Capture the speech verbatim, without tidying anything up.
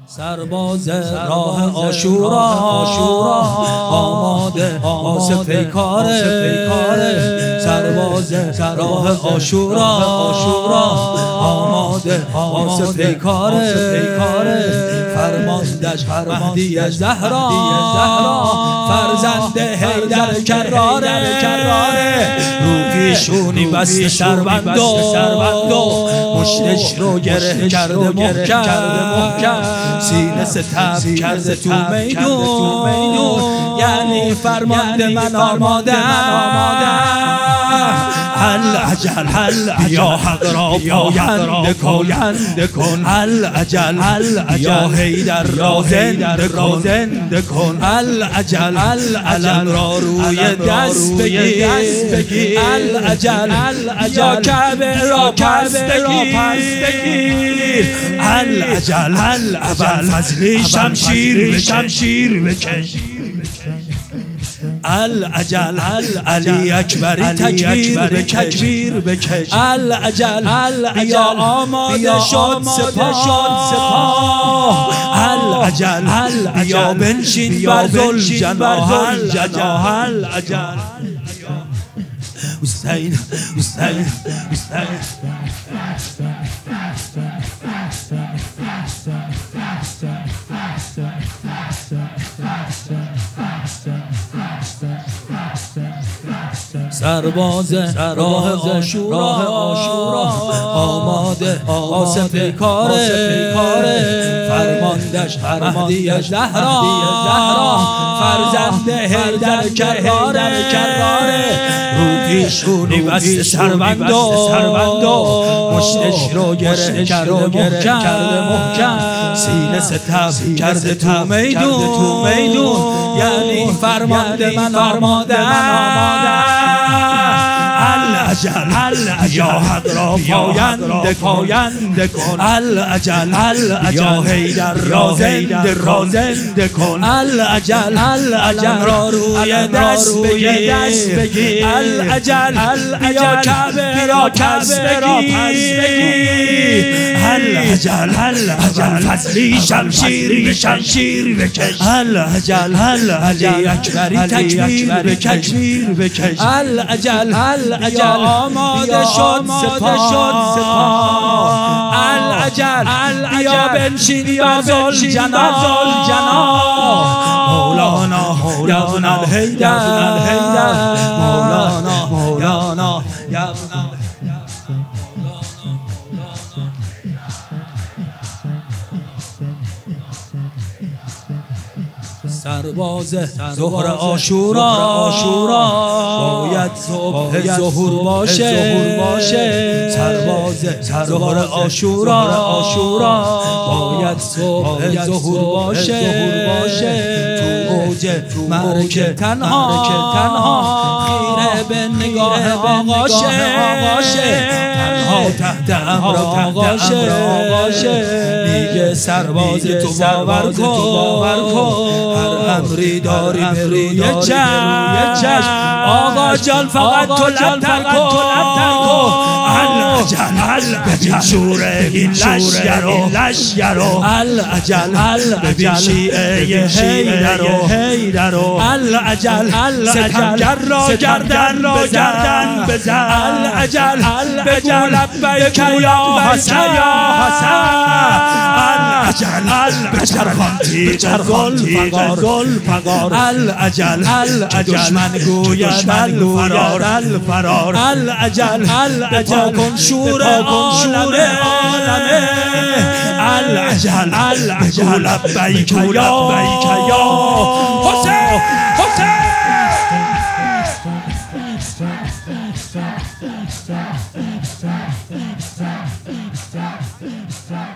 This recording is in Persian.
سرباز راه عاشورا آماده واسه پیکاره سرباز راه عاشورا آماده واسه پیکاره فرماندش مهدی زهرا فرزند حیدر کراره رو پیشونی بست سربندو مشتش رو گره کرده محکم سینه ستم کرده تو میدون یعنی فرمانده من آماده هل عجل بیا حق را پاینده کن هل عجل بیا حیدر را زنده کن هل عجل علم را روی دست بگیر هل عجل یا کعبه را پس بگیر هل عجل ابوالفضلی شمشیر بکش العجل علی اکبری تکبیر بکش العجل بیا آماده شد سپاه العجل بیا بنشین بر ذوالجناح العجل حسین حسین حسین سرباز راه عاشورا آماده واسه پیکاره فرماندش مهدی زهرا فرزند حیدر کراره رو پیشونی بست سربندو مشتش رو گره کرده محکم سینه ستم کرده تو میدون یعنی فرمانده من آماده العجل یا حق را پاینده کن العجل یا حیدر را زنده کن العجل علم را روی دست بگیر العجل یا کعبه را پس بگیر العجل ابوالفضلی شمشیر بکش العجل علی اکبری تکبیر بکش العجل آماده شد سپاه العجل بیا بنشین بر ذوالجناح مولانا مولانا حیدر مولانا مولانا سرباز ظهر عاشورا باید صبح ظهور باشه سرباز ظهر عاشورا باید صبح ظهور باشه تو اوج مرکه تنها خیره به نگاه آقاشه تنها تحت امر آقاشه میگه سرباز تو باور کن هر امری داری به روی چشم آقا جان فقط تو لبتر کن العجل ببین شوره این لشگرو العجل ببین شیعه حیدرو العجل ستمگر را گردن بزن العجل بگو لبیک یا حسن العجل بچرخان تیغ ذوالفقار العجل دشمن گوید الفرار العجل بپا کن شور عالمه العجل بگو لبیک یا حسین حسین